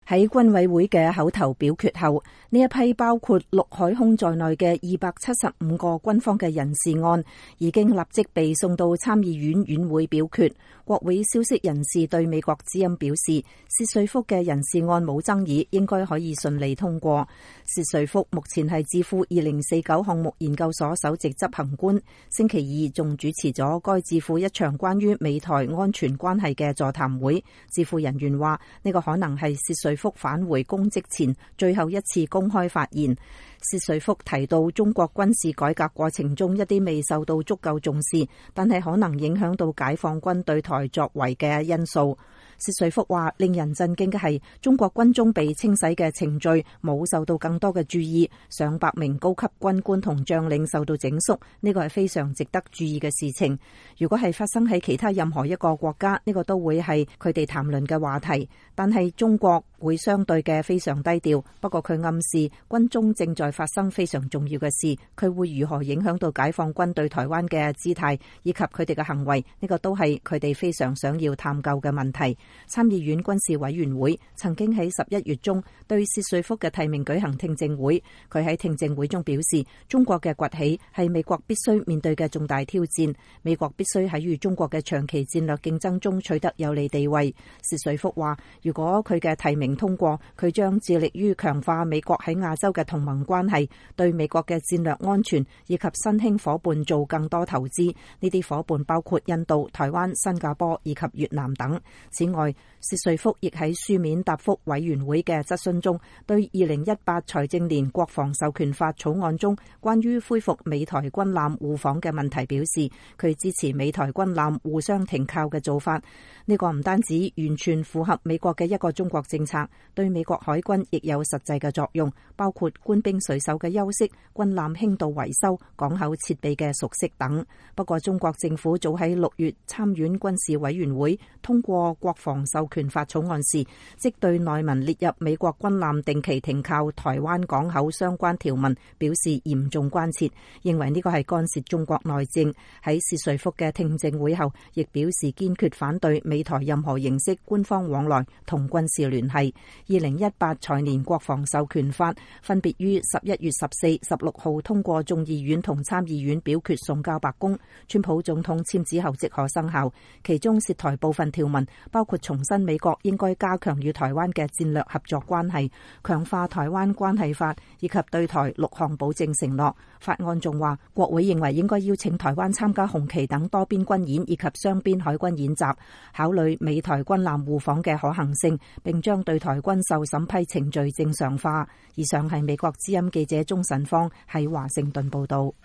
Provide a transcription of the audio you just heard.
喺軍委會嘅口頭表決後，呢一批包括陸海空在內嘅275個軍方嘅人事案已經立即被送到參議院院會表決。國會消息人士對美國之音表示，薛瑞福嘅人事案冇爭議，應該可以順利通過。薛瑞福目前係智庫2049項目研究所首席執行官，星期二仲主持咗該智庫一場關於美台安全關係嘅座談會。智庫人員話，呢個可能係薛瑞福返回公職前最後一次公開發言。薛瑞福提到中國軍事改革過程中一啲未受到足夠重視，但係可能影響到解放軍對台作為嘅因素。薛瑞福話，令人震驚嘅係中國軍中被清洗嘅程序冇受到更多嘅注意，上百名高級軍官同將領受到整肅，呢個係非常值得注意嘅事情。如果係發生喺其他任何一個國家，呢個都會係佢哋談論嘅話題，但係中國會相對嘅非常低調。不過佢暗示軍中正在發生非常重要嘅事，佢會如何影響到解放軍對台灣嘅姿態以及佢哋嘅行為，呢個都係佢哋非常想要探究嘅問題。參議院軍事委員會曾經喺11月中對薛瑞福嘅提名舉行聽證會，佢喺聽證會中表示，中國嘅崛起係美國必須面對嘅重大挑戰，美國必須喺與中國嘅長期戰略競爭中取得有利地位。薛瑞福話，如果佢嘅提名通過，佢將致力於強化美國喺亞洲嘅同盟關係，對美國嘅戰略安全以及新興夥伴做更多投資，呢啲夥伴包括印度、台灣、新加坡以及越南等。此外，薛瑞福亦喺書面答覆委員會嘅質詢中，對2018財政年國防授權法草案中關於恢復美台軍艦互訪嘅問題表示，佢支持美台軍艦互相停靠嘅做法。呢個唔單止完全符合美國嘅一個中國政策，對美國海軍亦有實際嘅作用，包括官兵水手嘅休息、軍艦輕度維修、港口設備嘅熟悉等。不過中國政府早喺6月參院軍事委員會通過國防授權法草案時，即對內文列入美國軍艦定期停靠台灣港口相關條文表示嚴重關切，認為呢個係干涉中國內政。喺薛瑞福嘅聽證會後，亦表示堅決反對美台任何形式官方往來同軍事聯繫。2018財年國防授權法分別於11月14、16號通過眾議院同參議院表決送交白宮，川普總統簽字後即可生效。其中涉台部分條文包括重申美國應該加強與台灣嘅戰略合作關係，強化台灣關係法以及對台6項保證承諾。法案仲話，國會認為應該邀請台灣參加紅旗等多邊軍演以及雙邊海軍演習，考慮美台軍艦互訪嘅可行性，並將對台軍售審批程序正常化。以上係美國之音記者鍾晨芳喺華盛頓報道。